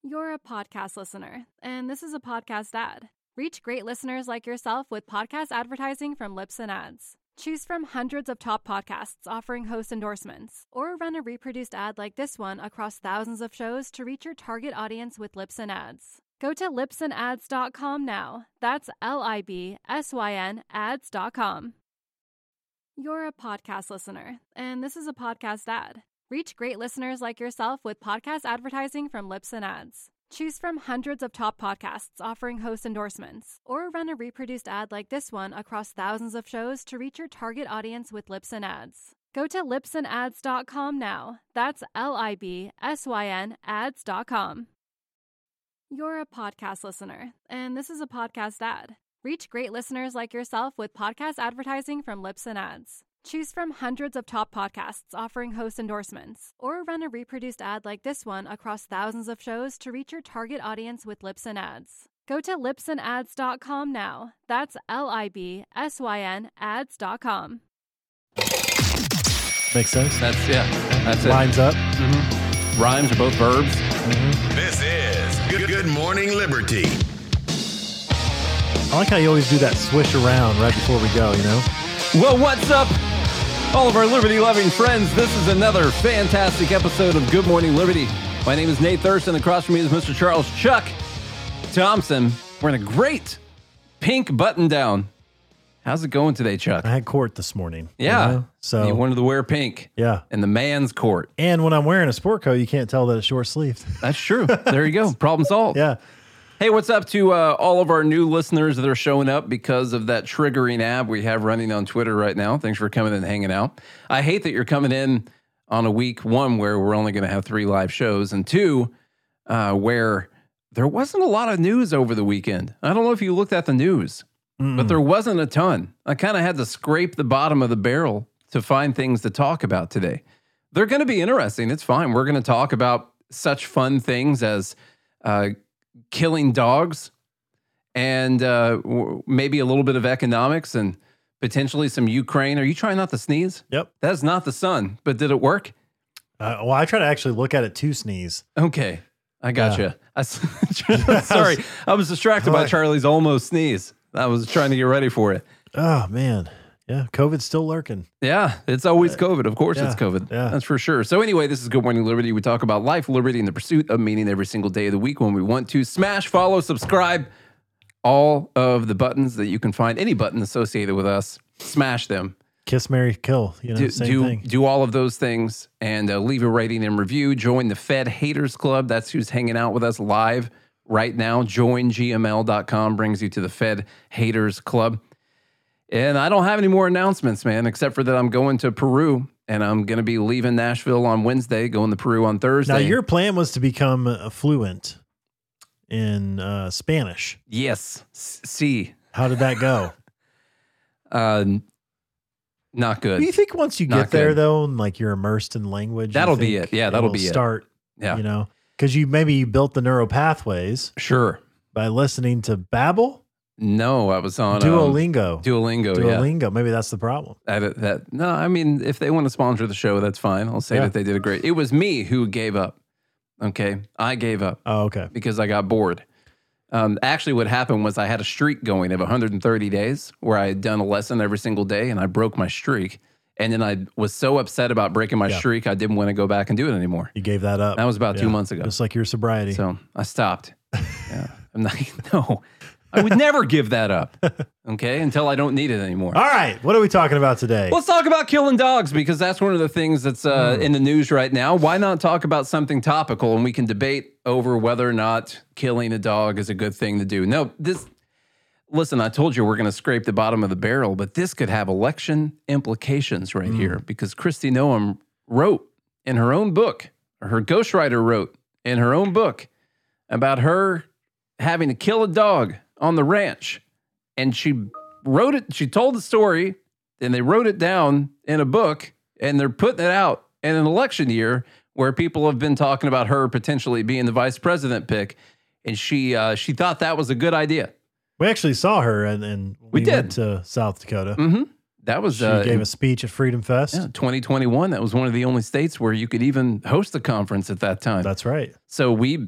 You're a podcast listener, and this is a podcast ad. Reach great listeners like yourself with podcast advertising from Libsyn Ads. Choose from hundreds of top podcasts offering host endorsements, or run a reproduced ad like this one across thousands of shows to reach your target audience with Libsyn Ads. Go to libsynads.com now. That's LIBSYN ads.com. You're a podcast listener, and this is a podcast ad. Reach great listeners like yourself with podcast advertising from Libsyn Ads. Choose from hundreds of top podcasts offering host endorsements, or run a reproduced ad like this one across thousands of shows to reach your target audience with Libsyn Ads. Go to libsynads.com now. That's LIBSYN ads.com. You're a podcast listener, and this is a podcast ad. Reach great listeners like yourself with podcast advertising from Libsyn Ads. Choose from hundreds of top podcasts offering host endorsements, or run a reproduced ad like this one across thousands of shows to reach your target audience with Libsyn Ads. Go to libsynads.com now. That's LIBSYN ads.com. Makes sense. That's it. Lines up. Mm-hmm. Rhymes are both verbs. Mm-hmm. This is Good Morning Liberty. I like how you always do that swish around right before we go, you know? Well, what's up, all of our liberty-loving friends? This is another fantastic episode of Good Morning Liberty. My name is Nate Thurston. Across from me is Mr. Charles Chuck Thompson. We're in a great pink button-down. How's it going today, Chuck? I had court this morning. Yeah. You know? So you wanted to wear pink. Yeah. In the man's court. And when I'm wearing a sport coat, you can't tell that it's short-sleeved. That's true. There you go. Problem solved. Yeah. Hey, what's up to all of our new listeners that are showing up because of that triggering ad we have running on Twitter right now? Thanks for coming and hanging out. I hate that you're coming in on a week, one, where we're only going to have 3 live shows, and 2, where there wasn't a lot of news over the weekend. I don't know if you looked at the news, but there wasn't a ton. I kind of had to scrape the bottom of the barrel to find things to talk about today. They're going to be interesting. It's fine. We're going to talk about such fun things as killing dogs and maybe a little bit of economics and potentially some Ukraine. Are you trying not to sneeze? Yep. That's not the sun, but did it work? Well, I try to actually look at it to sneeze. Okay. I gotcha. Sorry. I was distracted by Charlie's almost sneeze. I was trying to get ready for it. Oh, man. Yeah, COVID's still lurking. Yeah, it's always COVID. Of course it's COVID. Yeah. That's for sure. So anyway, this is Good Morning Liberty. We talk about life, liberty, and the pursuit of meaning every single day of the week when we want to. Smash, follow, subscribe. All of the buttons that you can find, any button associated with us, smash them. Kiss, marry, kill. You know, same thing. Do all of those things and leave a rating and review. Join the Fed Haters Club. That's who's hanging out with us live right now. JoinGML.com brings you to the Fed Haters Club. And I don't have any more announcements, man, except for that I'm going to Peru, and I'm going to be leaving Nashville on Wednesday, going to Peru on Thursday. Now, your plan was to become fluent in Spanish. Yes. Sí. How did that go? Not good. Do you think once you Not get there, good. though, and like you're immersed in language, That'll you be think it. Yeah, that'll it'll be it. start, Yeah. you know, because you built the neural pathways Sure. by listening to Babbel? No, I was on Duolingo. Duolingo. Maybe that's the problem. No, I mean, if they want to sponsor the show, that's fine. I'll say that they did a great. It was me who gave up. Okay, I gave up. Oh, okay. Because I got bored. Actually, what happened was I had a streak going of 130 days where I had done a lesson every single day, and I broke my streak. And then I was so upset about breaking my streak, I didn't want to go back and do it anymore. You gave that up. That was about 2 months ago. Just like your sobriety. So I stopped. Yeah, I'm not. No, I would never give that up. Okay, until I don't need it anymore. All right, what are we talking about today? Let's talk about killing dogs because that's one of the things that's in the news right now. Why not talk about something topical and we can debate over whether or not killing a dog is a good thing to do? No, listen, I told you we're going to scrape the bottom of the barrel, but this could have election implications right here because Kristi Noem wrote in her own book, or her ghostwriter wrote in her own book about her having to kill a dog on the ranch. And she wrote it, she told the story, and they wrote it down in a book, and they're putting it out in an election year where people have been talking about her potentially being the vice president pick. And she thought that was a good idea. We actually saw her, and we did. went to South Dakota. Mm-hmm. That was She gave a speech at Freedom Fest. Yeah, 2021. That was one of the only states where you could even host a conference at that time. That's right. So we,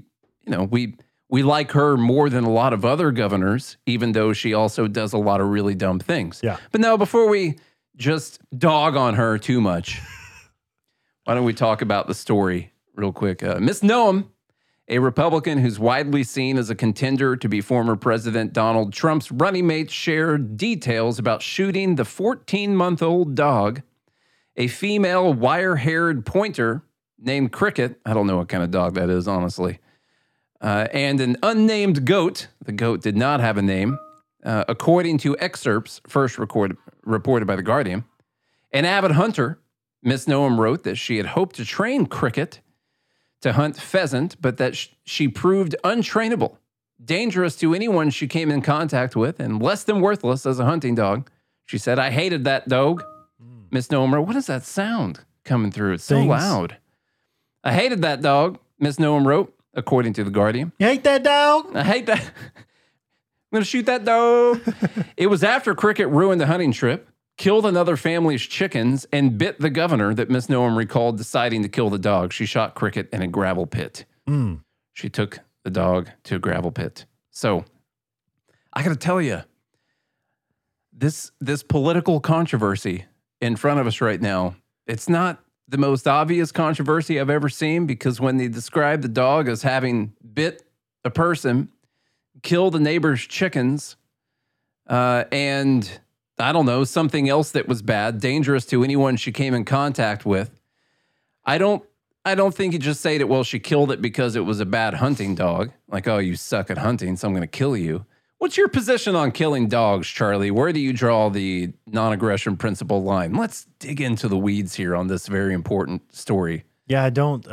we like her more than a lot of other governors, even though she also does a lot of really dumb things. Yeah. But no, before we just dog on her too much, why don't we talk about the story real quick? Miss Noem, a Republican who's widely seen as a contender to be former President Donald Trump's running mate, shared details about shooting the 14-month-old dog, a female wire-haired pointer named Cricket. I don't know what kind of dog that is, honestly. And an unnamed goat. The goat did not have a name, according to excerpts first reported by The Guardian. An avid hunter, Miss Noem wrote that she had hoped to train Cricket to hunt pheasant, but that she proved untrainable, dangerous to anyone she came in contact with, and less than worthless as a hunting dog. She said, "I hated that dog." Miss Noem wrote, what is that sound coming through? It's so loud. "I hated that dog," Miss Noem wrote, according to The Guardian. You hate that dog? "I hate that. I'm going to shoot that dog." It was after Cricket ruined the hunting trip, killed another family's chickens, and bit the governor that Miss Noem recalled deciding to kill the dog. She shot Cricket in a gravel pit. She took the dog to a gravel pit. So I got to tell you, this political controversy in front of us right now, it's not the most obvious controversy I've ever seen, because when they describe the dog as having bit a person, killed a neighbor's chickens, and I don't know, something else that was bad, dangerous to anyone she came in contact with, I don't think you just say that, well, she killed it because it was a bad hunting dog. Like, oh, you suck at hunting, so I'm going to kill you. What's your position on killing dogs, Charlie? Where do you draw the non-aggression principle line? Let's dig into the weeds here on this very important story. Yeah, I don't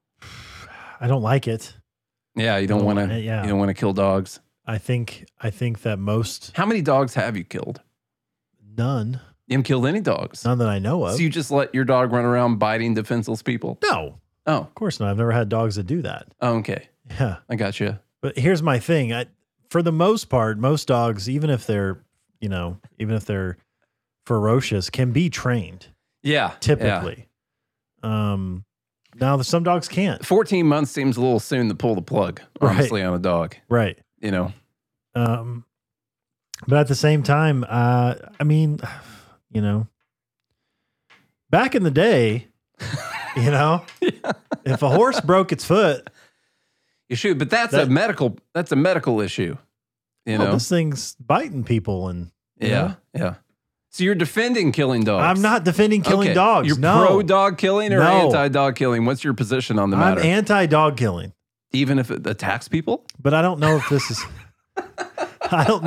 like it. Yeah, you don't want to. Yeah. You don't want to kill dogs. I think that most. How many dogs have you killed? None. You haven't killed any dogs. None that I know of. So you just let your dog run around biting defenseless people? No. Oh, Of course not. I've never had dogs that do that. oh, okay. Yeah. I got you. But here's my thing. For the most part, most dogs, even if they're ferocious, can be trained. Yeah. Typically. Now some dogs can't. 14 months seems a little soon to pull the plug, honestly, on a dog. Right. You know. But at the same time, I mean, back in the day, if a horse broke its foot, you shoot, but that's a medical issue. This thing's biting people and yeah. So you're defending killing dogs. I'm not defending killing dogs. You're pro dog killing or anti dog killing? What's your position on the matter? I'm anti dog killing. Even if it attacks people? But I don't know if this is I don't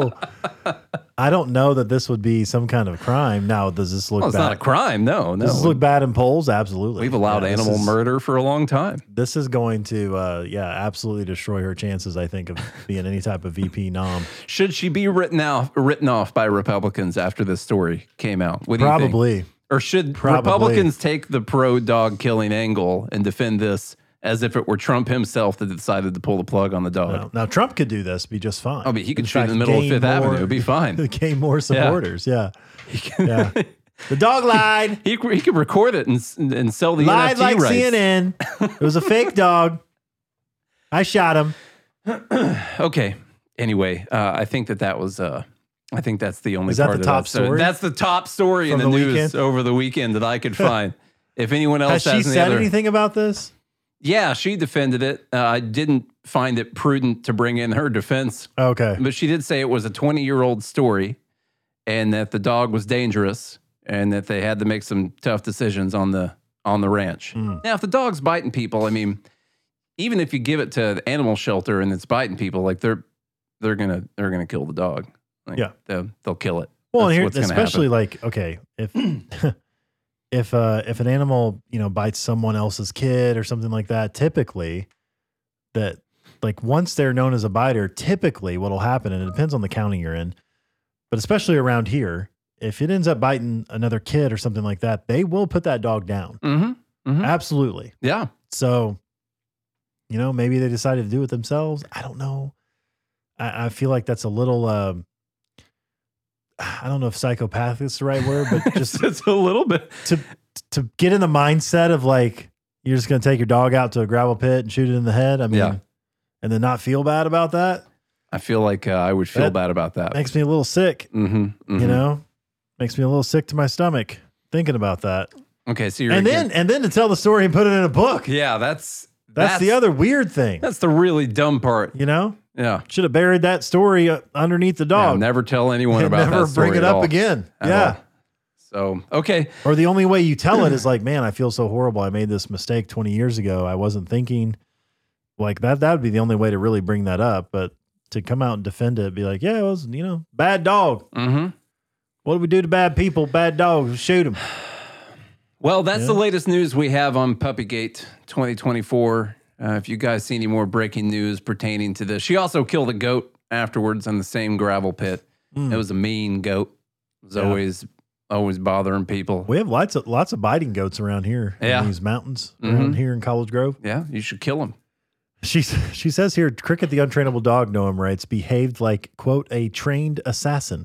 know that this would be some kind of crime. Now, does this look bad? It's not a crime. No. Does this look bad in polls? Absolutely. We've allowed animal murder for a long time. This is going to, absolutely destroy her chances, I think, of being any type of VP nom. Should she be written off by Republicans after this story came out? What do you think? Or should Republicans take the pro-dog killing angle and defend this as if it were Trump himself that decided to pull the plug on the dog? Now Trump could do this, be just fine. Oh, but he could shoot in the middle of Fifth Avenue. It'd be fine. Gain more supporters, yeah. The dog lied. He could record it and sell the lied NFT like rights. CNN. It was a fake dog. I shot him. Okay. Anyway, I think that was... I think that's the only part of the top that. story? That's the top story in the news weekend? Over the weekend that I could find. If anyone else has she said anything about this? Yeah, she defended it. I didn't find it prudent to bring in her defense. Okay. But she did say it was a 20-year-old story and that the dog was dangerous and that they had to make some tough decisions on the ranch. Now, if the dog's biting people, I mean, even if you give it to the animal shelter and it's biting people, like they're gonna kill the dog. Like, they'll kill it. Well, and here, especially like, okay, if if an animal, bites someone else's kid or something like that, typically that like once they're known as a biter, typically what'll happen, and it depends on the county you're in, but especially around here, if it ends up biting another kid or something like that, they will put that dog down. Absolutely. Yeah. So, maybe they decided to do it themselves. I don't know. I feel like that's a little, I don't know if psychopathic is the right word, but just it's a little bit to get in the mindset of like, you're just going to take your dog out to a gravel pit and shoot it in the head. I mean, and then not feel bad about that. I feel like I would feel bad about that. Makes me a little sick. You know, makes me a little sick to my stomach thinking about that. Okay, so you're and then to tell the story and put it in a book. Yeah, that's the other weird thing. That's the really dumb part. You know? Yeah. Should have buried that story underneath the dog. Yeah, never tell anyone about that never story bring it up again. Yeah. So, okay. Or the only way you tell it is like, man, I feel so horrible. I made this mistake 20 years ago. I wasn't thinking like that. That would be the only way to really bring that up. But to come out and defend it, be like, yeah, it was, bad dog. Mm-hmm. What do we do to bad people? Bad dogs, shoot them. Well, that's the latest news we have on Puppygate 2024. If you guys see any more breaking news pertaining to this, she also killed a goat afterwards in the same gravel pit. It was a mean goat. It was always bothering people. We have lots of biting goats around here in these mountains around here in College Grove. Yeah, you should kill them. She says here, Cricket the untrainable dog, Noam writes, behaved like, quote, a trained assassin.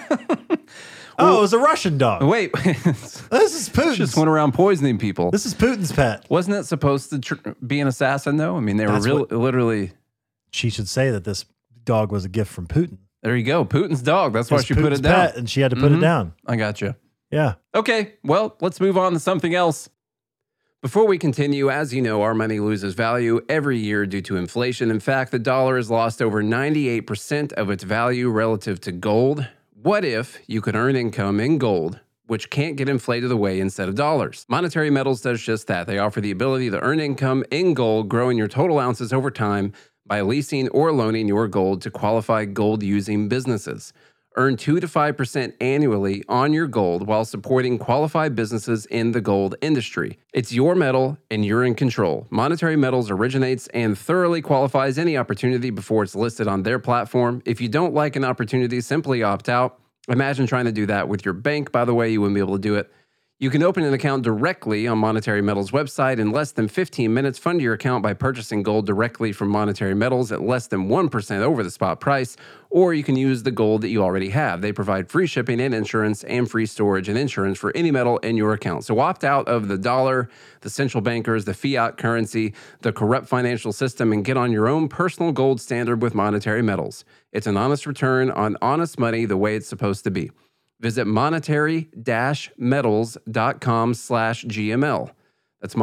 It was a Russian dog. Wait. This is Putin's. Just went around poisoning people. This is Putin's pet. Wasn't it supposed to be an assassin, though? I mean, they were literally... She should say that this dog was a gift from Putin. There you go. Putin's dog. That's why she put it down. Pet, and she had to put it down. I got you. Yeah. Okay. Well, let's move on to something else. Before we continue, as you know, our money loses value every year due to inflation. In fact, the dollar has lost over 98% of its value relative to gold. What if you could earn income in gold, which can't get inflated away instead of dollars? Monetary Metals does just that. They offer the ability to earn income in gold, growing your total ounces over time by leasing or loaning your gold to qualified gold-using businesses. Earn 2 to 5% annually on your gold while supporting qualified businesses in the gold industry. It's your metal and you're in control. Monetary Metals originates and thoroughly qualifies any opportunity before it's listed on their platform. If you don't like an opportunity, simply opt out. Imagine trying to do that with your bank. By the way, you wouldn't be able to do it. You can open an account directly on Monetary Metals' website in less than 15 minutes. Fund your account by purchasing gold directly from Monetary Metals at less than 1% over the spot price, or you can use the gold that you already have. They provide free shipping and insurance and free storage and insurance for any metal in your account. So opt out of the dollar, the central bankers, the fiat currency, the corrupt financial system, and get on your own personal gold standard with Monetary Metals. It's an honest return on honest money the way it's supposed to be. Visit monetary-metals.com/GML. That's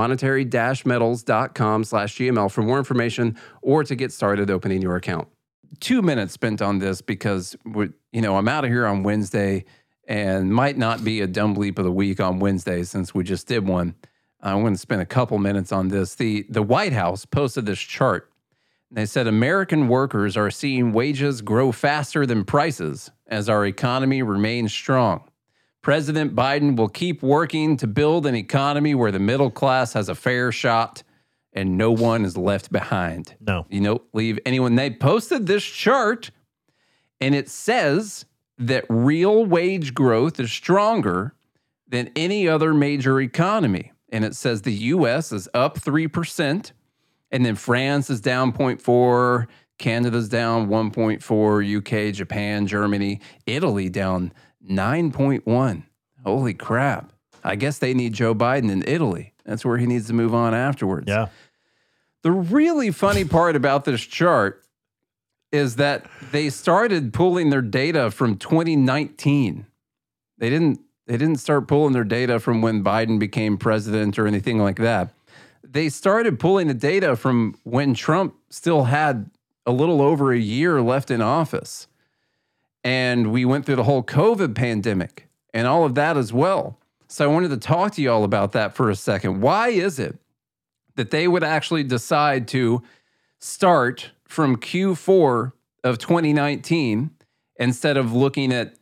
monetary-metals.com/GML for more information or to get started opening your account. 2 minutes spent on this because I'm out of here on Wednesday and might not be a dumb leap of the week on Wednesday since we just did one. I'm going to spend a couple minutes on this. The White House posted this chart. They said American workers are seeing wages grow faster than prices as our economy remains strong. President Biden will keep working to build an economy where the middle class has a fair shot and no one is left behind. No. Leave anyone. They posted this chart and it says that real wage growth is stronger than any other major economy. And it says the U.S. is up 3%. And then France is down 0.4, Canada's down 1.4, UK, Japan, Germany, Italy down 9.1. Holy crap. I guess they need Joe Biden in Italy. That's where he needs to move on afterwards. Yeah. The really funny part about this chart is that they started pulling their data from 2019. They didn't start pulling their data from when Biden became president or anything like that. They started pulling the data from when Trump still had a little over a year left in office. And we went through the whole COVID pandemic and all of that as well. So I wanted to talk to you all about that for a second. Why is it that they would actually decide to start from Q4 of 2019 instead of looking at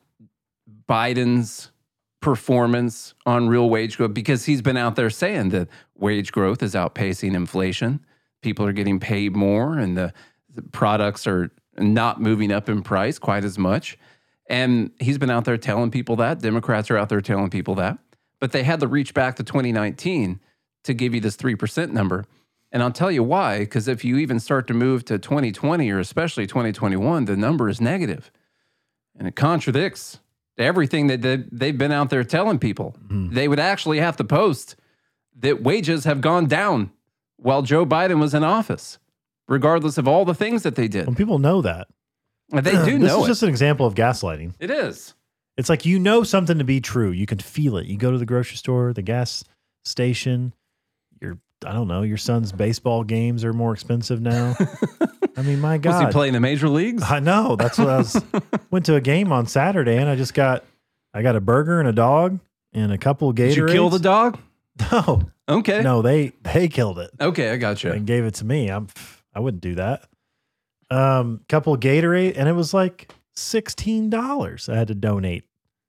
Biden's performance on real wage growth? Because he's been out there saying that wage growth is outpacing inflation. People are getting paid more and the products are not moving up in price quite as much. And he's been out there telling people that. Democrats are out there telling people that. But they had to reach back to 2019 to give you this 3% number. And I'll tell you why, because if you even start to move to 2020 or especially 2021, the number is negative. And it contradicts everything that they've been out there telling people. Mm-hmm. They would actually have to post that wages have gone down while Joe Biden was in office. regardless of all the things that they did. When people know that. They do This know is it. just an example of gaslighting. It is. It's like you know something to be true. You can feel it. You go to the grocery store, the gas station, I don't know, your son's baseball games are more expensive now. I mean, my God. Was he playing the major leagues? I know. That's what I was. Went to a game on Saturday and I got a burger and a dog and a couple of Gatorades. Did you kill the dog? No. Okay. No, they killed it Okay, I got you. and gave it to me. I wouldn't do that. Couple of Gatorade and it was like $16 I had to donate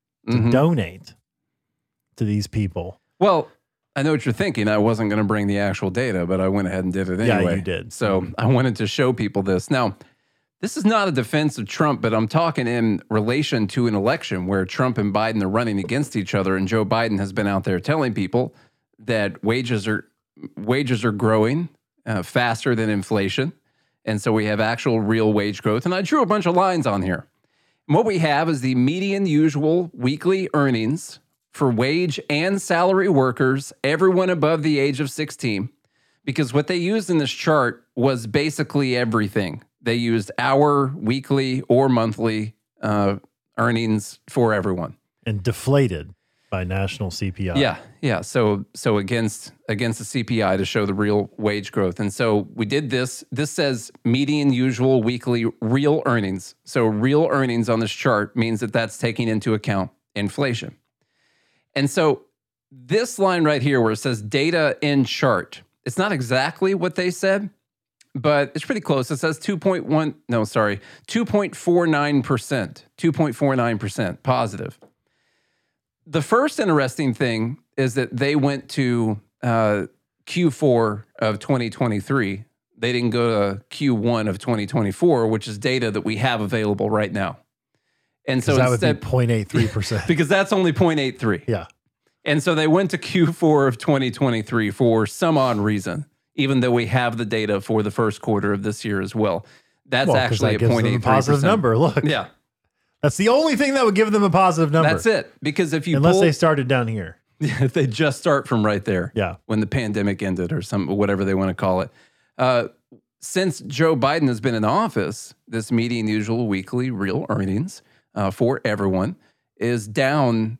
to these people. Well, I know what you're thinking. I wasn't going to bring the actual data, but I went ahead and did it Yeah, anyway. you did. So I wanted to show people this. Now, this is not a defense of Trump, but I'm talking in relation to an election where Trump and Biden are running against each other, and Joe Biden has been out there telling people that wages are growing faster than inflation, and so we have actual real wage growth. And I drew a bunch of lines on here. And what we have is the median usual weekly earnings for wage and salary workers, everyone above the age of 16, because what they used in this chart was basically everything. They used hour, weekly, or monthly earnings for everyone. And deflated by national CPI. Yeah. So against the CPI to show the real wage growth. And so we did this. This says median usual weekly real earnings. So real earnings on this chart means that that's taking into account inflation. And so this line right here where it says data in chart, it's not exactly what they said, but it's pretty close. It says 2.49%, 2.49% positive. The first interesting thing is that they went to Q4 of 2023. They didn't go to Q1 of 2024, which is data that we have available right now. And so that instead, would be 0.83%. because that's only 0.83. Yeah. And so they went to Q4 of 2023 for some odd reason, even though we have the data for the first quarter of this year as well. That's actually that gives them a 0.83%. positive number. Look. Yeah, That's the only thing that would give them a positive number. that's it. Because if you Unless they started down here. if they just start from right there, Yeah. when the pandemic ended or whatever they want to call it. Since Joe Biden has been in office, this median usual weekly real earnings for everyone is down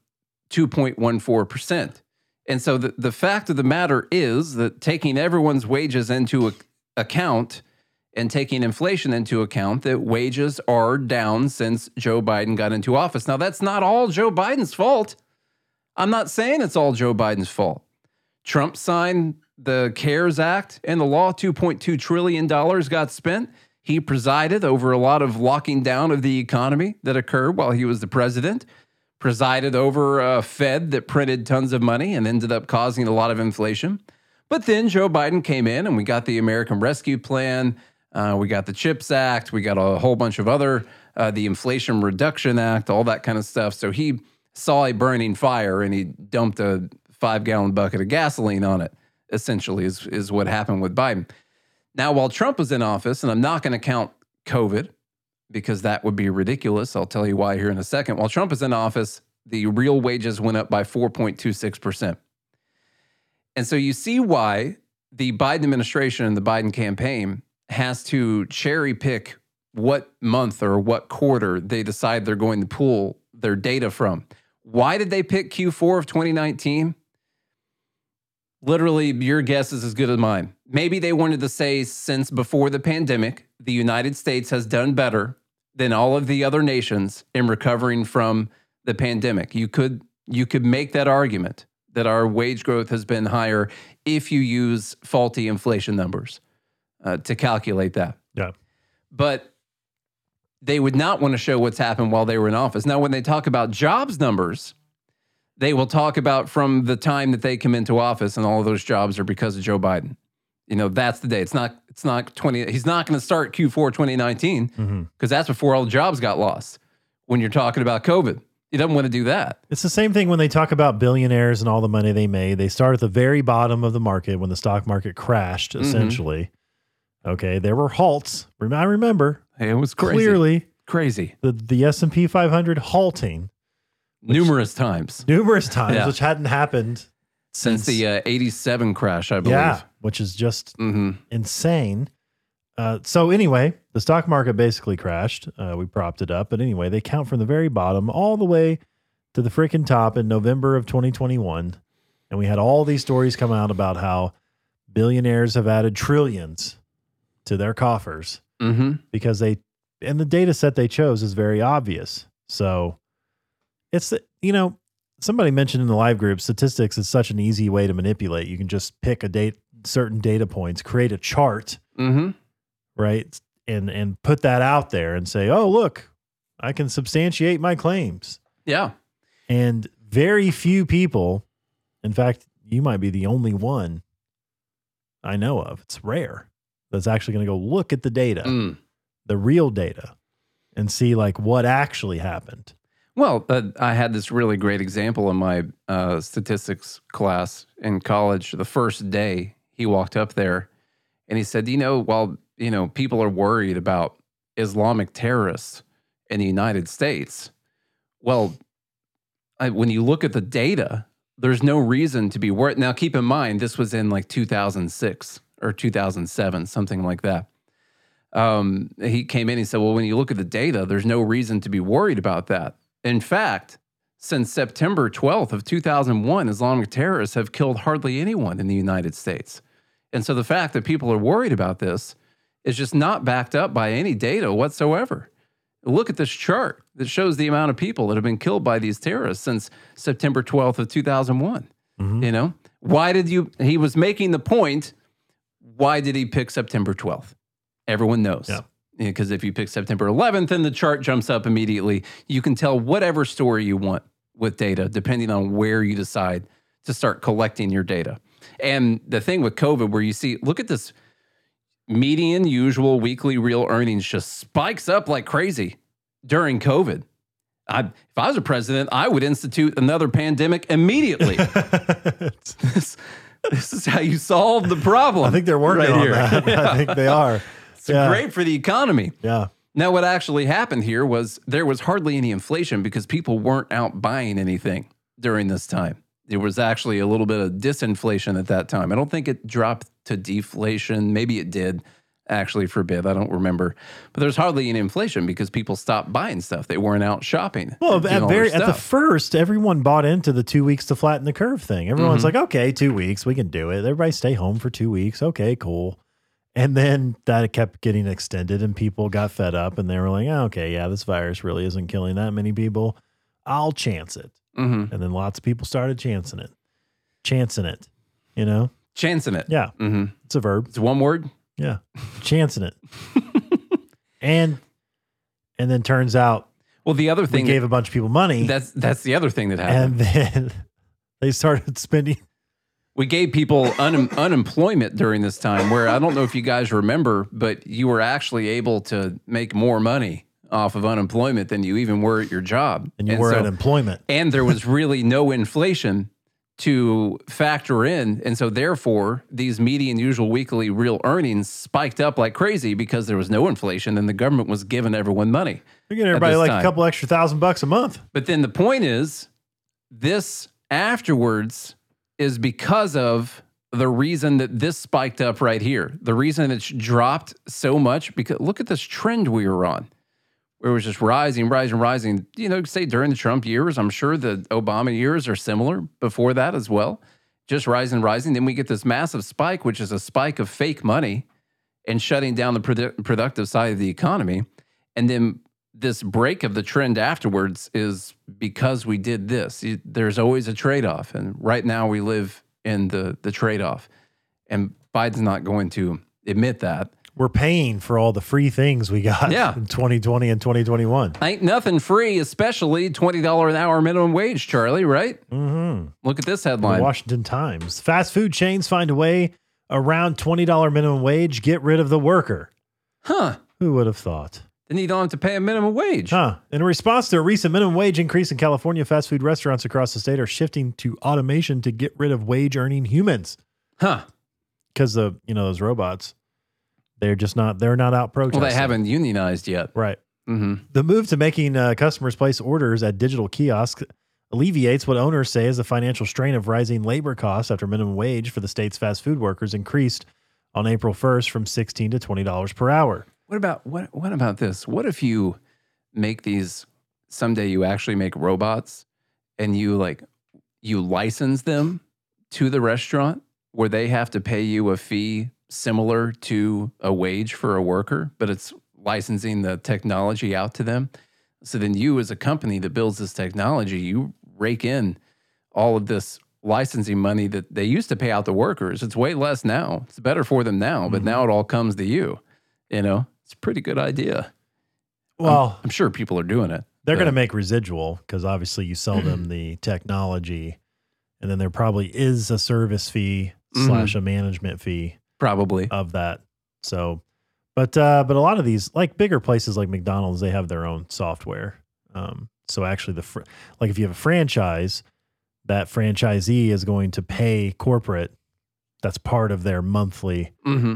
2.14%. And so the fact of the matter is that taking everyone's wages into account and taking inflation into account, that wages are down since Joe Biden got into office. Now, that's not all Joe Biden's fault. I'm not saying it's all Joe Biden's fault. Trump signed the CARES Act and the law. $2.2 trillion got spent. He presided over a lot of locking down of the economy that occurred while he was the president, presided over a Fed that printed tons of money and ended up causing a lot of inflation. But then Joe Biden came in and we got the American Rescue Plan. We got the CHIPS Act. We got a whole bunch of other, the Inflation Reduction Act, all that kind of stuff. So he saw a burning fire and he dumped a 5-gallon bucket of gasoline on it, essentially, is what happened with Biden. Now, while Trump was in office, and I'm not going to count COVID because that would be ridiculous. I'll tell you why here in a second. While Trump was in office, the real wages went up by 4.26%. And so you see why the Biden administration and the Biden campaign has to cherry pick what month or what quarter they decide they're going to pull their data from. Why did they pick Q4 of 2019? Literally, your guess is as good as mine. Maybe they wanted to say, since before the pandemic, the United States has done better than all of the other nations in recovering from the pandemic. You could make that argument that our wage growth has been higher if you use faulty inflation numbers to calculate that. Yeah. But they would not want to show what's happened while they were in office. Now, when they talk about jobs numbers, they will talk about from the time that they come into office, and all of those jobs are because of Joe Biden. You know, that's the day. It's not 20. He's not going to start Q4 2019 because that's before all the jobs got lost. When you're talking about COVID, he doesn't want to do that. It's the same thing when they talk about billionaires and all the money they made. They start at the very bottom of the market when the stock market crashed, essentially. Okay, there were halts. I remember. Hey, it was crazy. Clearly. Crazy. The S&P 500 halting. Numerous times, Yeah. Which hadn't happened since the 87 crash, I believe. Yeah, which is just insane. So anyway, the stock market basically crashed. We propped it up. But anyway, they count from the very bottom all the way to the freaking top in November of 2021. And we had all these stories come out about how billionaires have added trillions to their coffers because and the data set they chose is very obvious. So it's, somebody mentioned in the live group, statistics is such an easy way to manipulate. You can just pick certain data points, create a chart, right? And put that out there and say, oh, look, I can substantiate my claims. Yeah. And very few people, in fact, you might be the only one I know of, it's rare, that's actually going to go look at the data, the real data, and see like what actually happened. Well, I had this really great example in my statistics class in college. The first day he walked up there and he said, while people are worried about Islamic terrorists in the United States, well, when you look at the data, there's no reason to be worried. Now, keep in mind, this was in like 2006 or 2007, something like that. He came in and said, well, when you look at the data, there's no reason to be worried about that. In fact, since September 12th of 2001, Islamic terrorists have killed hardly anyone in the United States. And so the fact that people are worried about this is just not backed up by any data whatsoever. Look at this chart that shows the amount of people that have been killed by these terrorists since September 12th of 2001. Why did he was making the point, why did he pick September 12th? Everyone knows. Yeah. Because if you pick September 11th and the chart jumps up immediately, you can tell whatever story you want with data, depending on where you decide to start collecting your data. And the thing with COVID, where you see, look at this median usual weekly real earnings just spikes up like crazy during COVID. If I was a president, I would institute another pandemic immediately. This is how you solve the problem. I think they're working on that. Yeah. I think they are. It's great for the economy. Yeah. Now, what actually happened here was there was hardly any inflation because people weren't out buying anything during this time. There was actually a little bit of disinflation at that time. I don't think it dropped to deflation. Maybe it did actually for a bit. I don't remember. But there's hardly any inflation because people stopped buying stuff. They weren't out shopping. Well, at the first, everyone bought into the 2 weeks to flatten the curve thing. Everyone's like, okay, 2 weeks, we can do it. Everybody stay home for 2 weeks. Okay, cool. And then that kept getting extended and people got fed up and they were like, oh, okay, yeah, this virus really isn't killing that many people. I'll chance it. And then lots of people started chancing it. Chancing it. Chancing it. Yeah. It's a verb. It's one word. Yeah. Chancing it. and then turns out, well, the other thing we gave a bunch of people money. That's the other thing that happened. And then they started spending. We gave people unemployment during this time where I don't know if you guys remember, but you were actually able to make more money off of unemployment than you even were at your job. And you were at employment. And there was really no inflation to factor in. And so therefore, these median usual weekly real earnings spiked up like crazy because there was no inflation and the government was giving everyone money. You're getting everybody like a couple extra $1,000 a month. But then the point is, this afterwards is because of the reason that this spiked up right here. The reason it's dropped so much, because look at this trend we were on. Where it was just rising. Say during the Trump years, I'm sure the Obama years are similar before that as well. Just rising. Then we get this massive spike, which is a spike of fake money and shutting down the productive side of the economy. And then this break of the trend afterwards is because we did this. There's always a trade-off. And right now we live in the trade-off. And Biden's not going to admit that. We're paying for all the free things we got in 2020 and 2021. Ain't nothing free, especially $20 an hour minimum wage, Charlie, right? Look at this headline. The Washington Times. Fast food chains find a way around $20 minimum wage, get rid of the worker. Who would have thought? Then you don't have to pay a minimum wage. In response to a recent minimum wage increase in California, fast food restaurants across the state are shifting to automation to get rid of wage-earning humans. Because those robots. They're not out protesting. Well, they haven't unionized yet. Right. The move to making customers place orders at digital kiosks alleviates what owners say is the financial strain of rising labor costs after minimum wage for the state's fast food workers increased on April 1st from $16 to $20 per hour. What about this? What if you make these someday? You actually make robots, and you license them to the restaurant where they have to pay you a fee similar to a wage for a worker, but it's licensing the technology out to them. So then you, as a company that builds this technology, you rake in all of this licensing money that they used to pay out the workers. It's way less now. It's better for them now, but now it all comes to you. You know, it's a pretty good idea. Well, I'm sure people are doing it. they're going to make residual because obviously you sell them the technology, and then there probably is a service fee / a management fee probably of that. So, but a lot of these, like bigger places like McDonald's, they have their own software. So actually, like if you have a franchise, that franchisee is going to pay corporate. That's part of their monthly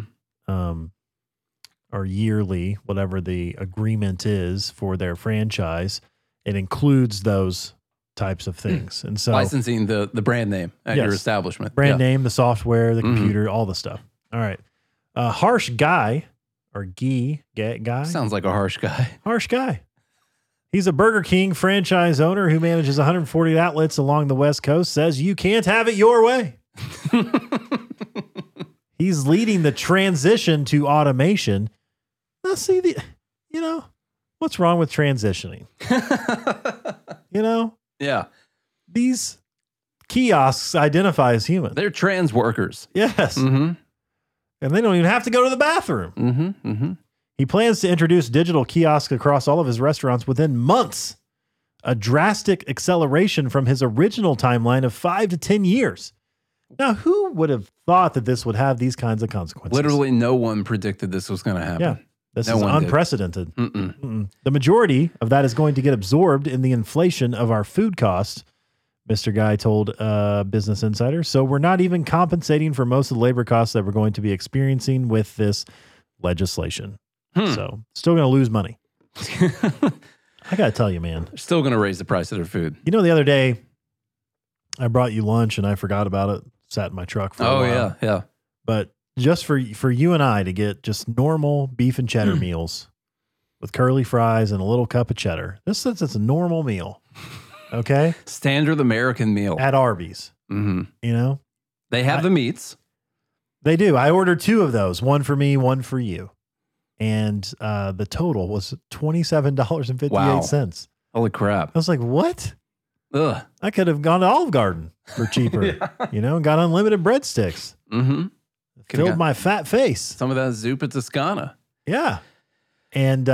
or yearly, whatever the agreement is for their franchise. It includes those types of things. And so licensing the brand name at your establishment. Brand name, the software, the computer, all the stuff. All right. Harsh Guy or Guy. Sounds like a harsh guy. Harsh Guy. He's a Burger King franchise owner who manages 140 outlets along the West Coast, says you can't have it your way. He's leading the transition to automation. Now, see, what's wrong with transitioning? Yeah. These kiosks identify as human. They're trans workers. Yes. And they don't even have to go to the bathroom. He plans to introduce digital kiosks across all of his restaurants within months, a drastic acceleration from his original timeline of 5 to 10 years. Now, who would have thought that this would have these kinds of consequences? Literally no one predicted this was going to happen. Yeah, this is unprecedented. The majority of that is going to get absorbed in the inflation of our food costs, Mr. Guy told Business Insider. So we're not even compensating for most of the labor costs that we're going to be experiencing with this legislation. So still going to lose money. I got to tell you, man. They're still going to raise the price of their food. You know, the other day, I brought you lunch and I forgot about it. Sat in my truck for a while. Yeah. But just for you and I to get just normal beef and cheddar meals with curly fries and a little cup of cheddar. This is a normal meal. Okay? Standard American meal. At Arby's. You know? They have the meats. They do. I ordered 2 of those. One for me, one for you. And the total was $27.58. Wow. Holy crap. I was like, what? Ugh. I could have gone to Olive Garden for cheaper, and got unlimited breadsticks. Filled my fat face. Some of that Zuppa Toscana. Yeah. And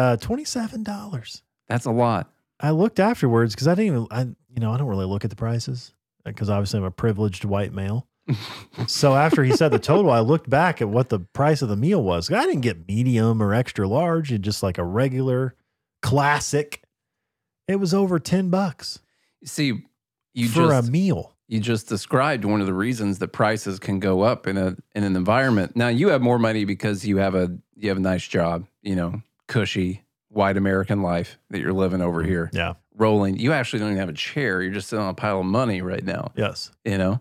$27. That's a lot. I looked afterwards because I don't really look at the prices because obviously I'm a privileged white male. So after he said the total, I looked back at what the price of the meal was. I didn't get medium or extra large. It's just like a regular classic. It was over $10. See, a meal. You just described one of the reasons that prices can go up in an environment. Now you have more money because you have a nice job, cushy white American life that you're living over here. Yeah. Rolling. You actually don't even have a chair. You're just sitting on a pile of money right now. Yes.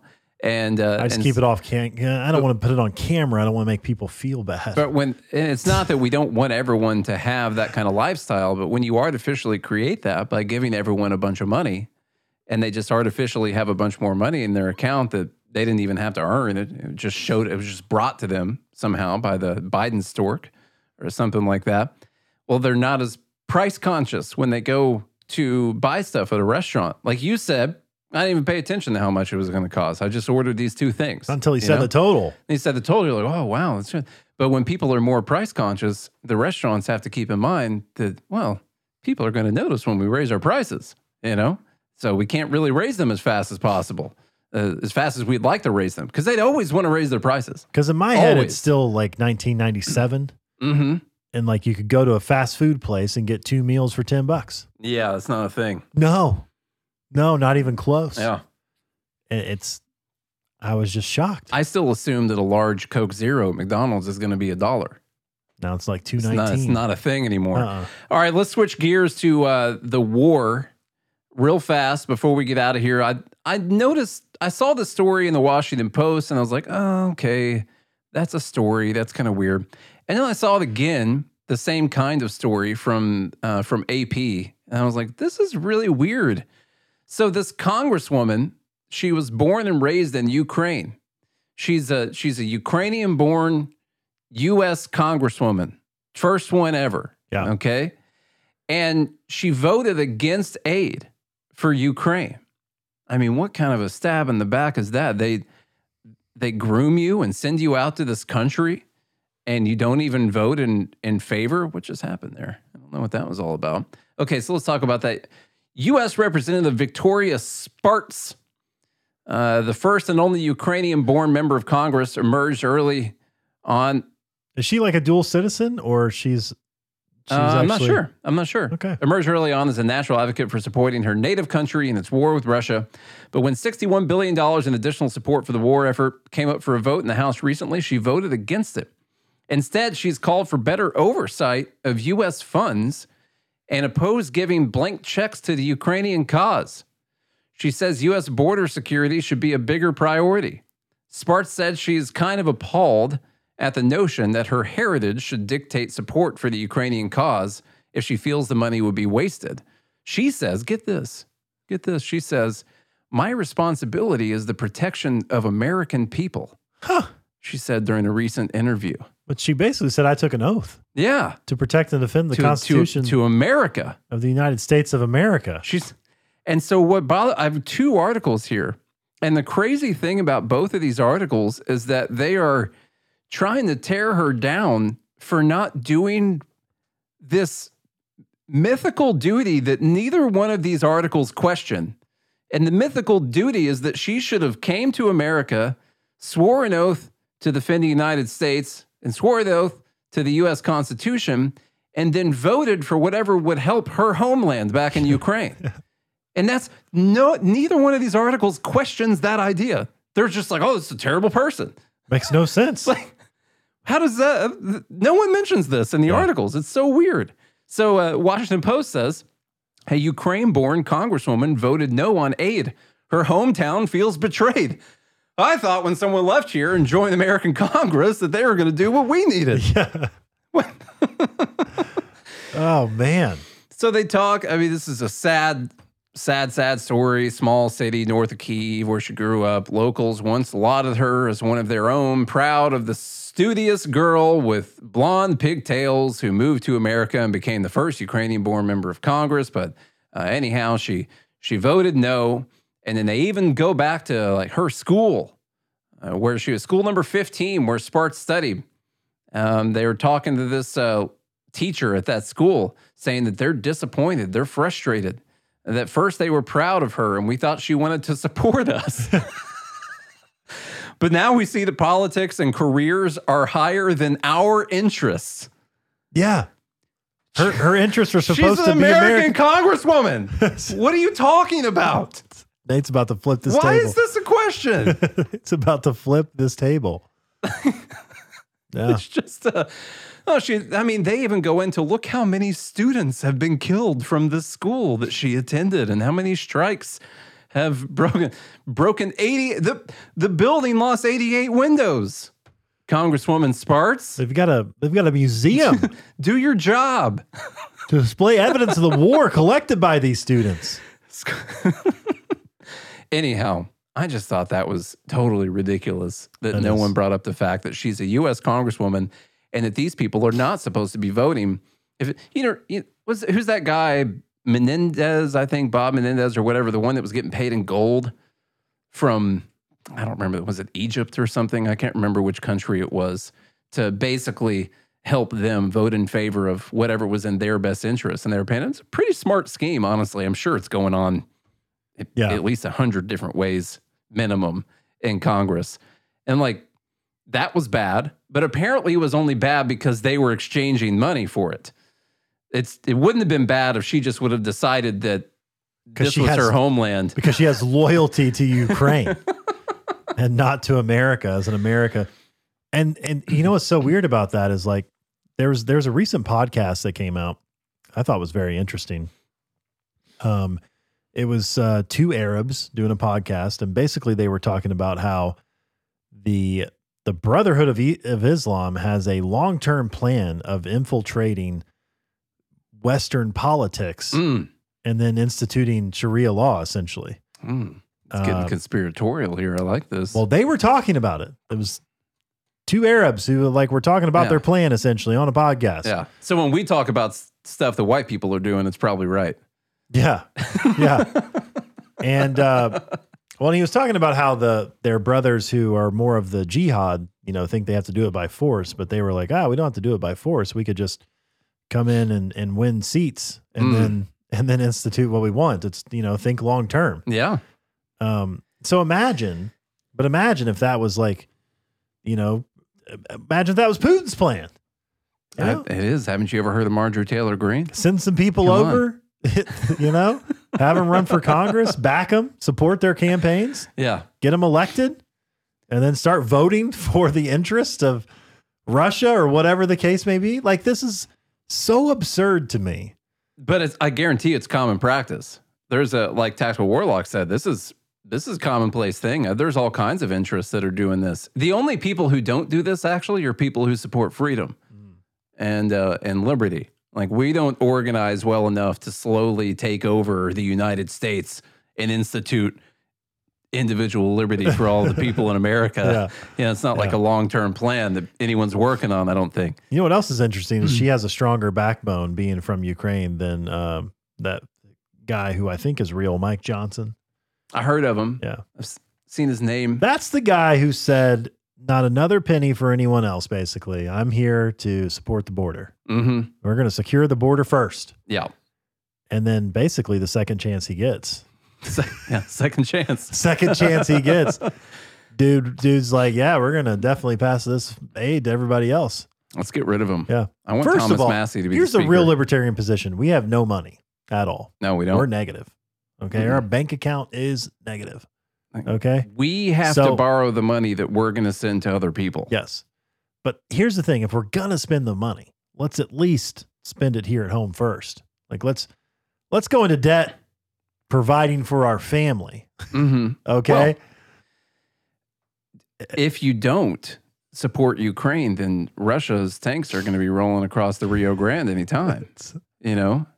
And I just keep it off. I don't want to put it on camera. I don't want to make people feel bad. But and it's not that we don't want everyone to have that kind of lifestyle, but when you artificially create that by giving everyone a bunch of money, and they just artificially have a bunch more money in their account that they didn't even have to earn, it was just brought to them somehow by the Biden stork or something like that. Well, they're not as price conscious when they go to buy stuff at a restaurant. Like you said, I didn't even pay attention to how much it was going to cost. I just ordered these 2 things. Until he said the total. He said the total. You're like, oh, wow. That's good. But when people are more price conscious, the restaurants have to keep in mind that, well, people are going to notice when we raise our prices, So we can't really raise them as fast as possible, as fast as we'd like to raise them, because they'd always want to raise their prices. Because in my head, it's still like 1997. And like you could go to a fast food place and get 2 meals for $10. Yeah, that's not a thing. No, not even close. Yeah. I was just shocked. I still assume that a large Coke Zero at McDonald's is going to be $1. Now it's like $2.19. It's not a thing anymore. All right, let's switch gears to the war real fast before we get out of here. I noticed, I saw the story in the Washington Post and I was like, oh, okay. That's a story. That's kind of weird. And then I saw it again, the same kind of story from AP. And I was like, this is really weird. So this congresswoman, she was born and raised in Ukraine. She's a Ukrainian-born U.S. congresswoman. First one ever. Yeah. Okay. And she voted against aid for Ukraine. I mean, what kind of a stab in the back is that? They groom you and send you out to this country and you don't even vote in favor? What just happened there? I don't know what that was all about. Okay, so let's talk about that. U.S. Representative Victoria Spartz, the first and only Ukrainian-born member of Congress, emerged early on. Is she like a dual citizen, or she's I'm not sure. Okay. Emerged early on as a national advocate for supporting her native country in its war with Russia. But when $61 billion in additional support for the war effort came up for a vote in the House recently, she voted against it. Instead, she's called for better oversight of U.S. funds and opposed giving blank checks to the Ukrainian cause. She says U.S. border security should be a bigger priority. Spartz said she's kind of appalled at the notion that her heritage should dictate support for the Ukrainian cause if she feels the money would be wasted. She says, get this, she says, my responsibility is the protection of American people. She said during a recent interview. But she basically said, I took an oath. Yeah. To protect and defend the Constitution to America. Of the United States of America. And so I have two articles here. And the crazy thing about both of these articles is that they are trying to tear her down for not doing this mythical duty that neither one of these articles question. And the mythical duty is that she should have came to America, swore an oath to defend the United States, and swore the oath to the U.S. Constitution, and then voted for whatever would help her homeland back in Ukraine. And neither one of these articles questions that idea. They're just like, oh, this is a terrible person. Makes no sense. Like, how does that? No one mentions this in the articles. It's so weird. So Washington Post says, a Ukraine-born congresswoman voted no on aid. Her hometown feels betrayed. I thought when someone left here and joined American Congress that they were going to do what we needed. Yeah. Oh, man. So they talk. I mean, this is a sad story. Small city north of Kyiv where she grew up. Locals once lauded her as one of their own, proud of the studious girl with blonde pigtails who moved to America and became the first Ukrainian-born member of Congress. But anyhow, she voted no. And then they even go back to like her school, where she was school number 15, where Spartz studied. They were talking to this teacher at that school, saying that they're disappointed, they're frustrated. And at first they were proud of her, and we thought she wanted to support us. But now we see the politics and careers are higher than our interests. Yeah. Her interests are supposed to be American Congresswoman. What are you talking about? Nate's about to flip this table. Why is this a question? It's about to flip this table. Yeah. It's just, they even go into, look how many students have been killed from this school that she attended and how many strikes have broken 80. The building lost 88 windows. Congresswoman Spartz. They've got a museum. Do your job. To display evidence of the war collected by these students. Anyhow, I just thought that was totally ridiculous that no one brought up the fact that she's a U.S. Congresswoman and that these people are not supposed to be voting. If who's that guy Menendez? I think Bob Menendez or whatever, the one that was getting paid in gold from, I don't remember, was it Egypt or something? I can't remember which country it was, to basically help them vote in favor of whatever was in their best interest. And they were paying. It's a pretty smart scheme, honestly. I'm sure it's going on at least 100 different ways minimum in Congress. And like, that was bad, but apparently it was only bad because they were exchanging money for it. It wouldn't have been bad if she just would have decided that this was her homeland. Because she has loyalty to Ukraine and not to America as an America. And you know what's so weird about that is like, there's a recent podcast that came out I thought was very interesting. It was two Arabs doing a podcast, and basically they were talking about how the the Brotherhood of Islam has a long-term plan of infiltrating Western politics and then instituting Sharia law, essentially. It's getting conspiratorial here. I like this. Well, they were talking about it. It was two Arabs who were talking about their plan, essentially, on a podcast. Yeah. So when we talk about stuff that white people are doing, it's probably right. Yeah. Yeah. And, well, he was talking about how their brothers who are more of the jihad, think they have to do it by force, but they were like, we don't have to do it by force. We could just come in and win seats and then institute what we want. It's, think long term. Yeah. So imagine if that was imagine if that was Putin's plan. It is. Haven't you ever heard of Marjorie Taylor Greene? Send some people over, have them run for Congress, back them, support their campaigns. Yeah. Get them elected, and then start voting for the interest of Russia or whatever the case may be. This is so absurd to me. But I guarantee it's common practice. There's like Tactical Warlock said, this is a commonplace thing. There's all kinds of interests that are doing this. The only people who don't do this actually are people who support freedom and liberty. We don't organize well enough to slowly take over the United States and institute individual liberty for all the people in America. It's not like a long-term plan that anyone's working on, I don't think. You know what else is interesting is she has a stronger backbone being from Ukraine than that guy who I think is real, Mike Johnson. I heard of him. Yeah. I've seen his name. That's the guy who said, not another penny for anyone else, basically. I'm here to support the border. Mm-hmm. We're going to secure the border first. Yeah. And then basically the second chance he gets. Second chance. Second chance he gets. Dude's like, we're going to definitely pass this aid to everybody else. Let's get rid of him. Yeah. I want First Thomas of all, Massey to be here's the a speaker. real libertarian position. We have no money at all. No, we don't. We're negative. Okay. Our bank account is negative. Okay. We have to borrow the money that we're going to send to other people. Yes. But here's the thing. If we're going to spend the money, let's at least spend it here at home first. Let's go into debt providing for our family. Mm-hmm. Okay. Well, if you don't support Ukraine, then Russia's tanks are going to be rolling across the Rio Grande anytime. You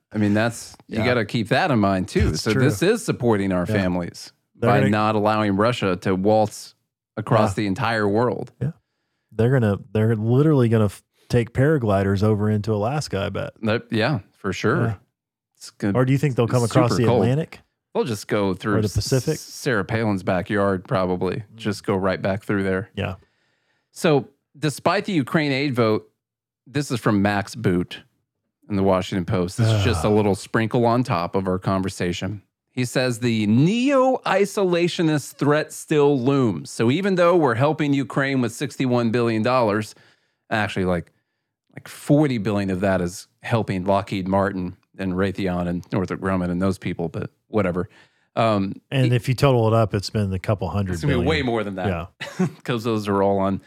got to keep that in mind too. That's so true. this is supporting our families by not allowing Russia to waltz across the entire world. Yeah. They're literally going to take paragliders over into Alaska, I bet. Yeah, for sure. Yeah. It's good. Or do you think they'll come across the cold. Atlantic? They'll just go through Or the Pacific? Sarah Palin's backyard, probably. Just go right back through there. Yeah. So, despite the Ukraine aid vote, this is from Max Boot in the Washington Post. This is just a little sprinkle on top of our conversation. He says the neo-isolationist threat still looms. So even though we're helping Ukraine with $61 billion, actually like $40 billion of that is helping Lockheed Martin and Raytheon and Northrop Grumman and those people, but whatever. And if you total it up, it's been a couple hundred it's gonna billion. be way more than that. Yeah. Because those are all on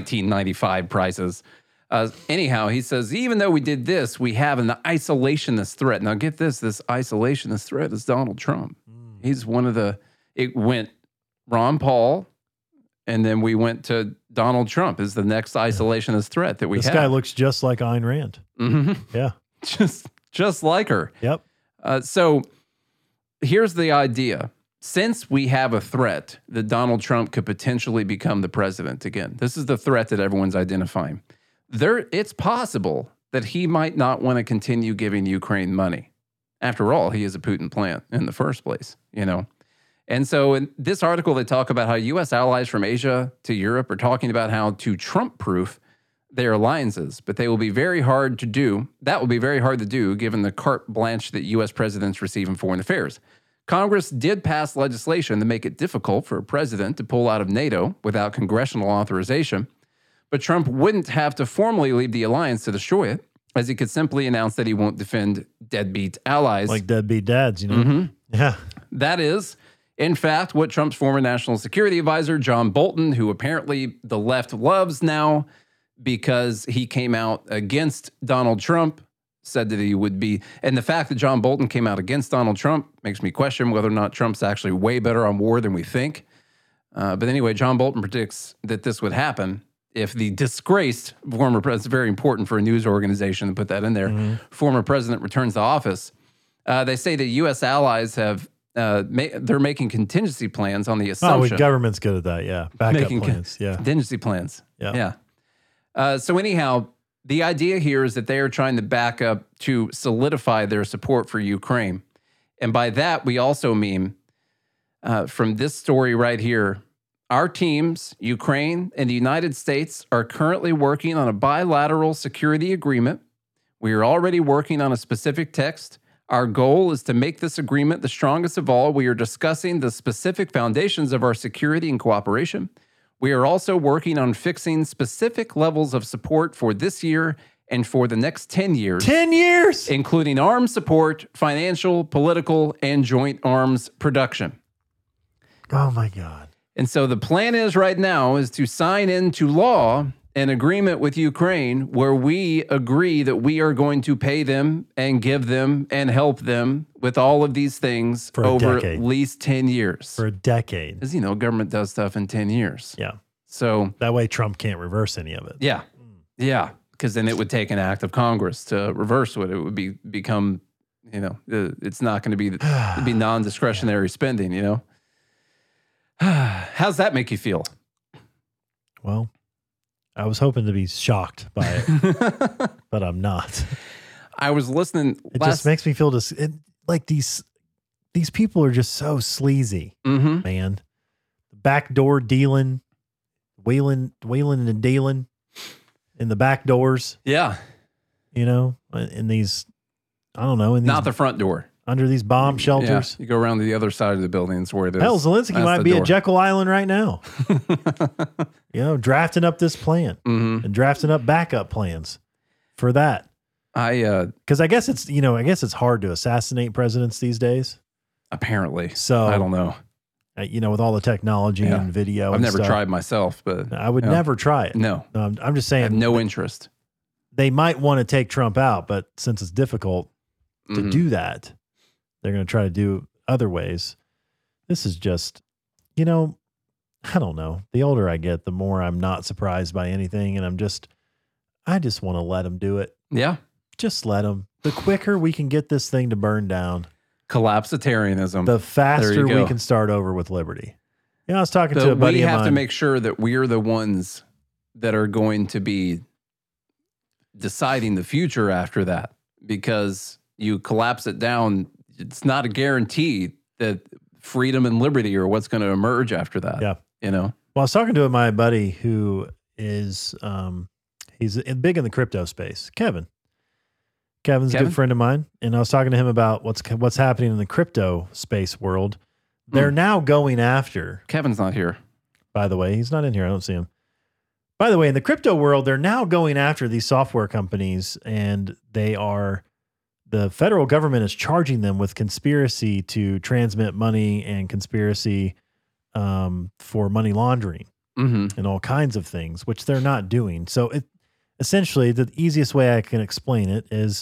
1995 prices. Anyhow, he says, even though we did this, we have an isolationist threat. Now, get this isolationist threat is Donald Trump. He's one of it went Ron Paul, and then we went to Donald Trump is the next isolationist threat that we have. This guy looks just like Ayn Rand. Mm-hmm. Yeah. Just like her. Yep. So here's the idea. Since we have a threat that Donald Trump could potentially become the president again, this is the threat that everyone's identifying. It's possible that he might not want to continue giving Ukraine money. After all, he is a Putin plant in the first place, And so in this article, they talk about how U.S. allies from Asia to Europe are talking about how to Trump-proof their alliances, but they will be very hard to do. That will be very hard to do given the carte blanche that U.S. presidents receive in foreign affairs. Congress did pass legislation to make it difficult for a president to pull out of NATO without congressional authorization. But Trump wouldn't have to formally leave the alliance to destroy it, as he could simply announce that he won't defend deadbeat allies. Like deadbeat dads, Mm-hmm. Yeah. That is, in fact, what Trump's former national security advisor, John Bolton, who apparently the left loves now because he came out against Donald Trump, said that he would be. And the fact that John Bolton came out against Donald Trump makes me question whether or not Trump's actually way better on war than we think. But anyway, John Bolton predicts that this would happen if the disgraced former president, very important for a news organization to put that in there, former president returns to office. They say the U.S. allies have, they're making contingency plans on the assumption. Oh, government's good at that, yeah. Backup plans, yeah. Contingency plans, Yeah. So anyhow, the idea here is that they are trying to back up to solidify their support for Ukraine. And by that, we also mean, from this story right here, our teams, Ukraine and the United States, are currently working on a bilateral security agreement. We are already working on a specific text. Our goal is to make this agreement the strongest of all. We are discussing the specific foundations of our security and cooperation. We are also working on fixing specific levels of support for this year and for the next 10 years. 10 years! Including arms support, financial, political, and joint arms production. Oh, my God. And so the plan is right now is to sign into law an agreement with Ukraine where we agree that we are going to pay them and give them and help them with all of these things For a over decade. at least 10 years. For a decade. Because, government does stuff in 10 years. Yeah. So That way Trump can't reverse any of it. yeah. Yeah. Because then it would take an act of Congress to reverse what it would become, it's not going to be, it'd be non-discretionary spending, How's that make you feel? Well, I was hoping to be shocked by it, but I'm not. I was listening. It just makes me feel like these people are just so sleazy, man. Backdoor dealing, wheeling and dealing in the back doors. Yeah. In these, I don't know, Not the front door. Under these bomb shelters. Yeah, you go around to the other side of the building. It's where it is. Hell, Zelensky That's might the be door. at Jekyll Island right now. Drafting up this plan and drafting up backup plans for that. Because I guess it's hard to assassinate presidents these days. Apparently. So I don't know. With all the technology and video. I've never tried myself, but I would never try it. No. I'm just saying. I have no interest. They might want to take Trump out, but since it's difficult to do that, they're going to try to do other ways. This is just, I don't know. The older I get, the more I'm not surprised by anything. And I just want to let them do it. Yeah. Just let them. The quicker we can get this thing to burn down, collapsitarianism, the faster we can start over with liberty. I was talking to a buddy We of have mine. to make sure that we're the ones that are going to be deciding the future after that, because you collapse it down. It's not a guarantee that freedom and liberty are what's going to emerge after that. Yeah. Well, I was talking to my buddy who is, he's big in the crypto space. Kevin's a good friend of mine. And I was talking to him about what's happening in the crypto space world. They're now going after. Kevin's not here. By the way, he's not in here. I don't see him. By the way, in the crypto world, they're now going after these software companies, and the federal government is charging them with conspiracy to transmit money and conspiracy for money laundering and all kinds of things, which they're not doing. So essentially, the easiest way I can explain it is,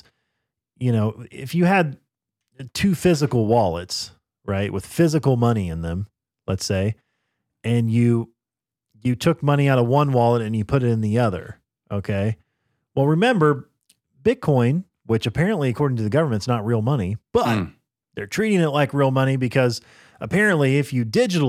if you had two physical wallets, right, with physical money in them, let's say, and you took money out of one wallet and you put it in the other, okay? Well, remember, Bitcoin, which apparently, according to the government, is not real money, but they're treating it like real money because apparently if you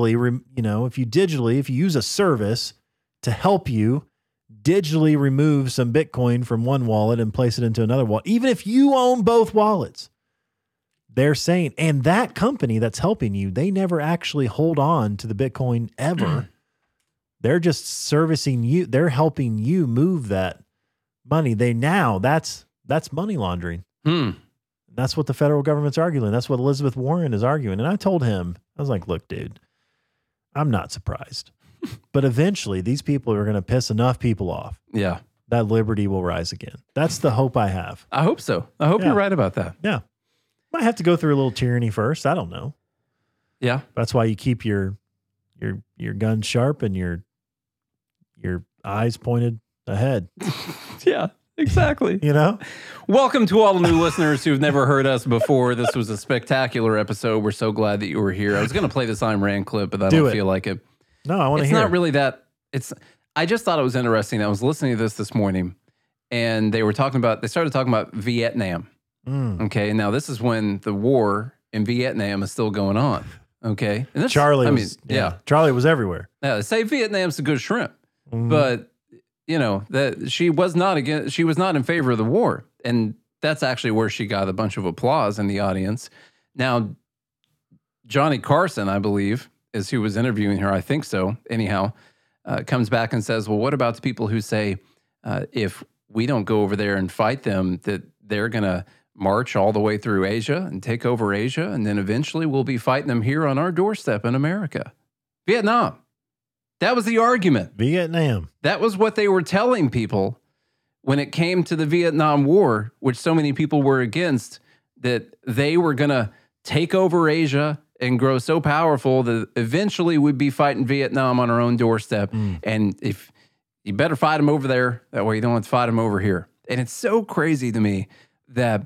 use a service to help you digitally remove some Bitcoin from one wallet and place it into another wallet, even if you own both wallets, they're saying, and that company that's helping you, they never actually hold on to the Bitcoin ever. They're just servicing you. They're helping you move that money. That's money laundering. That's what the federal government's arguing. That's what Elizabeth Warren is arguing. And I told him, I was like, look, dude, I'm not surprised. But eventually these people are going to piss enough people off. Yeah. That liberty will rise again. That's the hope I have. I hope so. I hope you're right about that. Yeah. Might have to go through a little tyranny first. I don't know. Yeah. That's why you keep your gun sharp and your eyes pointed ahead. Yeah, exactly. Welcome to all the new listeners who've never heard us before. This was a spectacular episode. We're so glad that you were here. I was going to play this Ayn Rand clip, but I don't feel like it. No, I want to It's hear. not really that. I just thought it was interesting. I was listening to this morning, and they started talking about Vietnam. Okay, now this is when the war in Vietnam is still going on. Okay, and this, Charlie Charlie was everywhere. Yeah, they say Vietnam's a good shrimp, but that she was not in favor of the war, and that's actually where she got a bunch of applause in the audience. Now, Johnny Carson, I believe, is who was interviewing her. I think so. Anyhow, comes back and says, "Well, what about the people who say if we don't go over there and fight them, that they're going to march all the way through Asia and take over Asia, and then eventually we'll be fighting them here on our doorstep in America?" Vietnam. That was the argument. Vietnam. That was what they were telling people when it came to the Vietnam War, which so many people were against, that they were going to take over Asia and grow so powerful that eventually we'd be fighting Vietnam on our own doorstep. And if you better fight them over there, that way you don't have to fight them over here. And it's so crazy to me that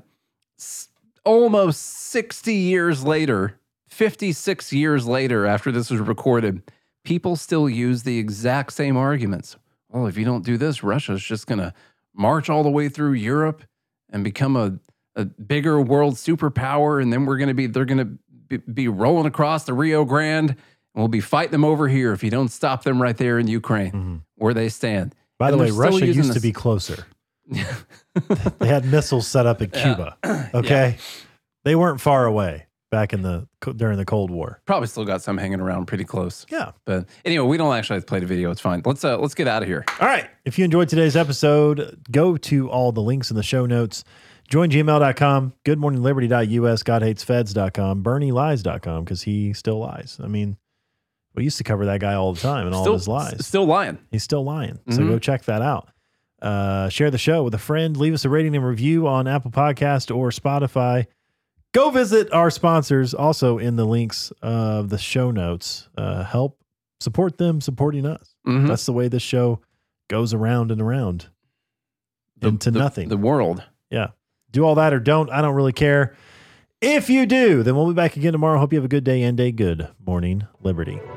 almost 60 years later, 56 years later, after this was recorded, people still use the exact same arguments. Well, if you don't do this, Russia's just going to march all the way through Europe and become a bigger world superpower. And then they're going to be rolling across the Rio Grande, and we'll be fighting them over here if you don't stop them right there in Ukraine, where they stand. By the way, Russia used to be closer. They had missiles set up in Cuba. Okay. They weren't far away back during the Cold War. Probably still got some hanging around pretty close. Yeah. But anyway, we don't actually have to play the video. It's fine. Let's get out of here. All right. If you enjoyed today's episode, go to all the links in the show notes. Join gmail.com, goodmorningliberty.us, godhatesfeds.com, bernielies.com, because he still lies. I mean, we used to cover that guy all the time and all of his lies. Still lying. He's still lying. So go check that out. Share the show with a friend. Leave us a rating and review on Apple Podcast or Spotify. Go visit our sponsors also in the links of the show notes. Help support them supporting us. That's the way this show goes around and around into nothing. The world. Yeah. Do all that or don't. I don't really care. If you do, then we'll be back again tomorrow. Hope you have a good day and a good morning, Liberty.